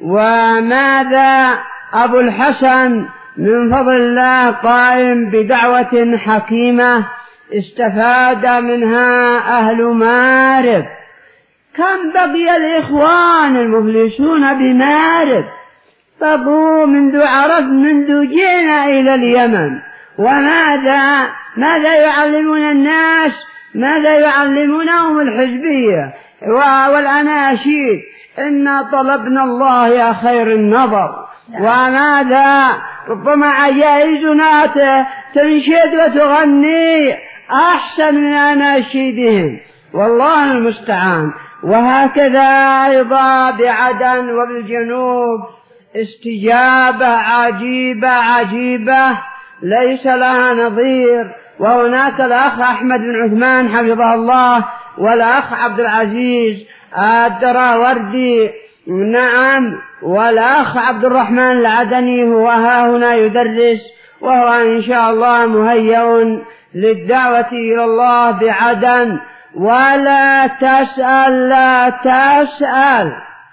وماذا أبو الحسن من فضل الله قائم بدعوة حكيمة استفاد منها أهل مارب. كم بقي الإخوان المفلسون بمارب؟ بقوا منذ عرف منذ جينا إلى اليمن. وماذا ماذا يعلمون الناس؟ ماذا يعلمونهم؟ الحزبية والأناشيد. إنا طلبنا الله يا خير النظر. وماذا ربما عجائزنا تنشد وتغني أحسن من أناشيدهم، والله المستعان. وهكذا أيضا بعدن وبالجنوب استجابة عجيبة عجيبة ليس لها نظير. وهناك الأخ أحمد بن عثمان حفظه الله، والأخ عبد العزيز الدراوردي. نعم. والأخ عبد الرحمن العدني هو ها هنا يدرس، وهو إن شاء الله مهيئ للدعوة إلى الله بعدن. ولا تسأل لا تسأل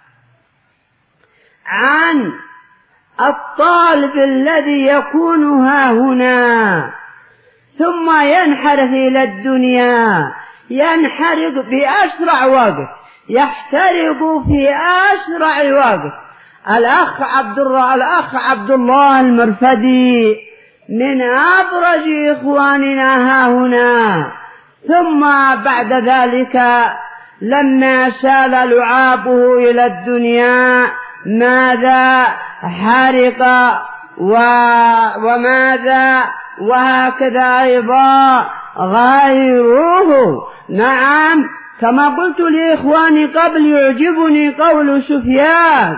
عن الطالب الذي يكون ها هنا ثم ينحرف إلى الدنيا، ينحرق بأسرع وقت، يحترق في أسرع وقت. الأخ عبد الله الأخ عبد الله المرفدي من أبرز إخواننا ها هنا، ثم بعد ذلك لما سال لعابه إلى الدنيا ماذا حرق و... وماذا وهكذا أيضا غيره. نعم. كما قلت لإخواني قبل، يعجبني قول سفيان: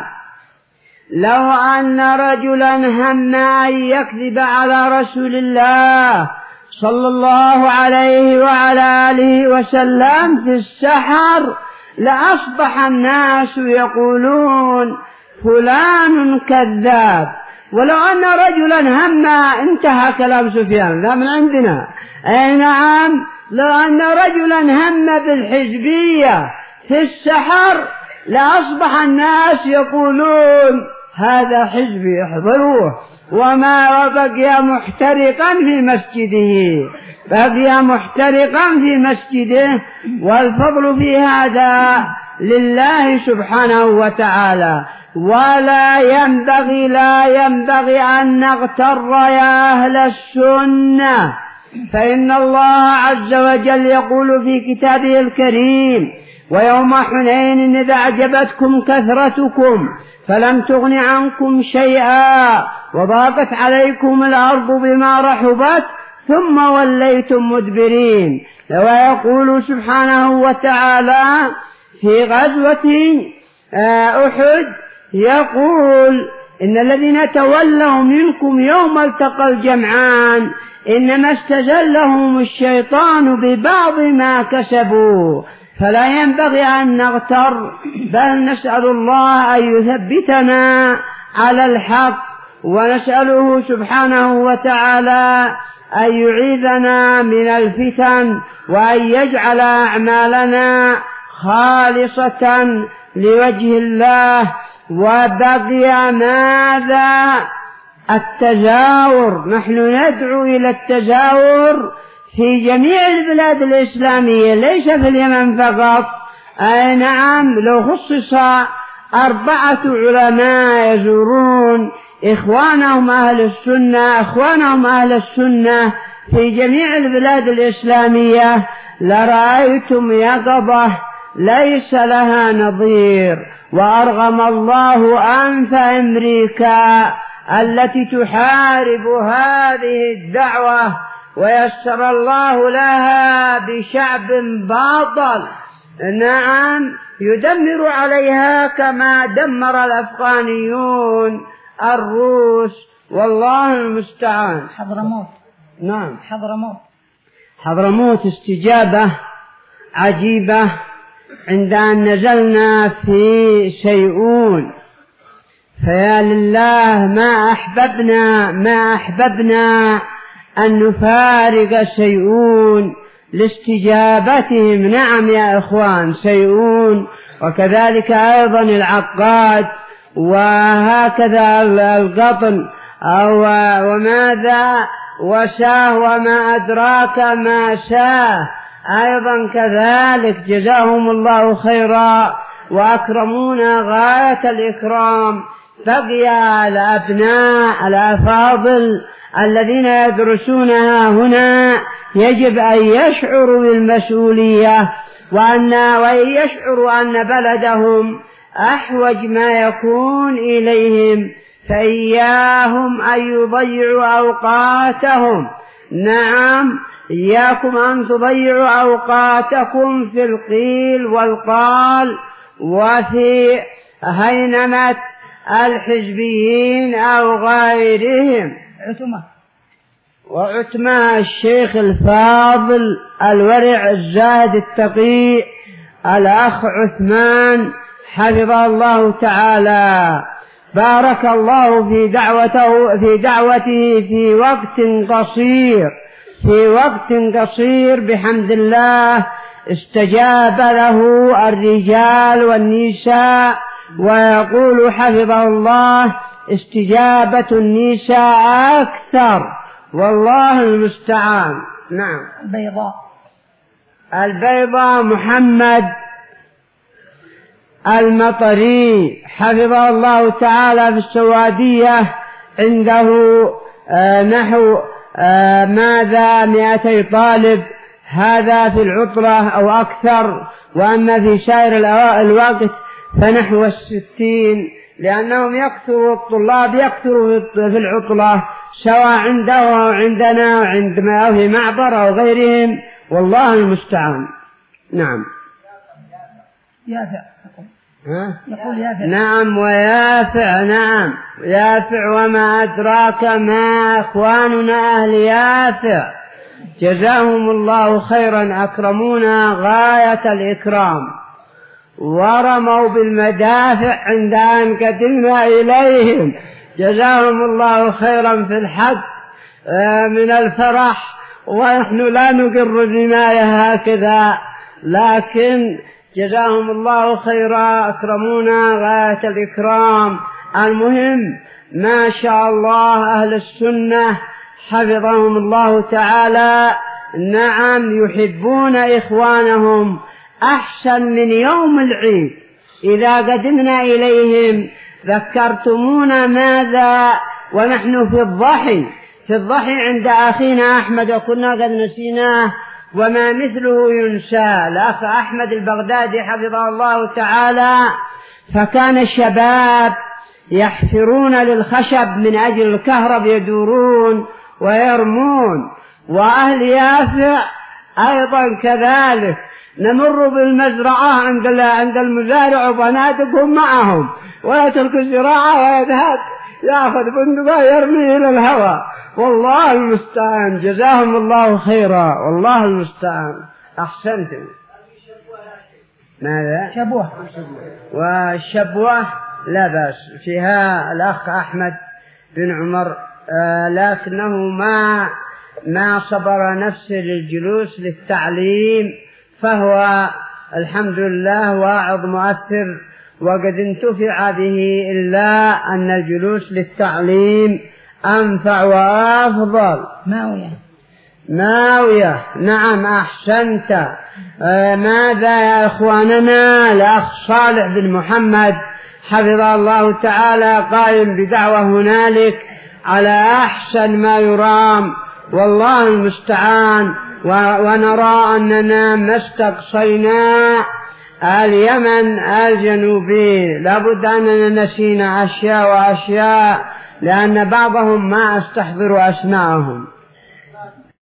لو أن رجلا هم أن يكذب على رسول الله صلى الله عليه وعلى آله وسلم في السحر لأصبح الناس يقولون فلان كذاب. ولو أن رجلا هم، انتهى كلام سفيان، لا من عندنا. أي نعم. لو أن رجلا هم بالحزبية في السحر لأصبح الناس يقولون هذا حزبي احضروه، وما بقي محترقا في مسجده، بقي محترقا في مسجده. والفضل في هذا لله سبحانه وتعالى. ولا ينبغي لا ينبغي أن نغتر يا أهل السنة، فإن الله عز وجل يقول في كتابه الكريم: ويوم حنين إذا أعجبتكم كثرتكم فلم تغن عنكم شيئا وضاقت عليكم الأرض بما رحبت ثم وليتم مدبرين. ويقول سبحانه وتعالى في غزوة أحد يقول: إن الذين تولوا منكم يوم التقى الجمعان إنما استزلهم الشيطان ببعض ما كسبوا. فلا ينبغي أن نغتر، بل نسأل الله أن يثبتنا على الحق، ونسأله سبحانه وتعالى أن يعيذنا من الفتن، وأن يجعل أعمالنا خالصة لوجه الله. وبقي ماذا؟ التزاور. نحن ندعو إلى التزاور في جميع البلاد الإسلامية، ليس في اليمن فقط. أي نعم. لو خصص أربعة علماء يزورون إخوانهم أهل السنة إخوانهم أهل السنة في جميع البلاد الإسلامية لرأيتم يقظة ليس لها نظير، وأرغم الله أنف أمريكا التي تحارب هذه الدعوة، ويسر الله لها بشعب باطل نعم يدمر عليها كما دمر الأفغانيون الروس، والله المستعان. حضرموت نعم حضرموت حضرموت استجابة عجيبة عند أن نزلنا في سيئون، فيا لله ما أحببنا ما أحببنا أن نفارق سيئون لاستجابتهم. نعم يا إخوان سيئون، وكذلك أيضا العقاد، وهكذا القطن أو وماذا وشاه وما أدراك ما شاه أيضا كذلك، جزاهم الله خيرا وأكرمونا غاية الإكرام. بقي الأبناء الأفاضل الذين يدرسونها هنا يجب أن يشعروا بالمسؤولية، وأن وأن يشعروا أن بلدهم أحوج ما يكون إليهم، فإياهم أن يضيعوا أوقاتهم. نعم إياكم أن تضيعوا أوقاتكم في القيل والقال وفي هينمة الحزبيين أو غيرهم. عتمة وعتمة الشيخ الفاضل الورع الزاهد التقي الأخ عثمان حفظه الله تعالى، بارك الله في دعوته في دعوته في وقت قصير في وقت قصير بحمد الله استجاب له الرجال والنساء، ويقول حفظه الله استجابة النساء أكثر، والله المستعان. نعم البيضاء البيضاء محمد المطري حفظه الله تعالى في السوادية، عنده آه نحو آه ماذا مئتي طالب، هذا في العطلة أو أكثر، وأما في سائر الوقت فنحو الستين، لأنهم يكثروا الطلاب يكثروا في العطلة سواء عنده أو عندنا وعندما في معبر أو غيرهم، والله المستعان. نعم يافع ها؟ يقول يافع. نعم ويافع. نعم يافع، وما أدراك ما إخواننا أهل يافع، جزاهم الله خيرا، أكرمونا غاية الإكرام، ورموا بالمدافع عند أن قدمنا إليهم، جزاهم الله خيرا في الحق من الفرح، ونحن لا نقر بما هكذا، لكن جزاهم الله خيرا، أكرمونا غاية الإكرام. المهم ما شاء الله أهل السنة حفظهم الله تعالى، نعم يحبون إخوانهم أحسن من يوم العيد. إذا قدمنا إليهم ذكرتمونا ماذا ونحن في الضحي في الضحي عند أخينا أحمد، وكنا قد نسيناه وما مثله ينسى، الأخ أحمد البغدادي حفظه الله تعالى، فكان الشباب يحفرون للخشب من أجل الكهرب، يدورون ويرمون، وأهل يافع أيضا كذلك، نمر بالمزرعة عند عند المزارع وبنادقهم معهم، ويترك الزراعة ويذهب يأخذ بندقه يرمي إلى الهواء، والله المستعان، جزاهم الله خيرا، والله المستعان. أحسنتم. ماذا؟ شبوة والشبوة لا بأس فيها الأخ أحمد بن عمر، آه لكنه ما ما صبر نفسه للجلوس للتعليم، فهو الحمد لله واعظ مؤثر، وقد انتفع به، إلا أن الجلوس للتعليم أنفع وأفضل. ماوية ماوية نعم أحسنت. آه ماذا يا إخواننا؟ الأخ صالح بن محمد حفظ الله تعالى قائم بدعوة هنالك على أحسن ما يرام، والله المستعان. ونرى أننا ما استقصينا اليمن الجنوبي، لابد أننا نسينا أشياء وأشياء، لأن بعضهم ما أستحضر أسماءهم.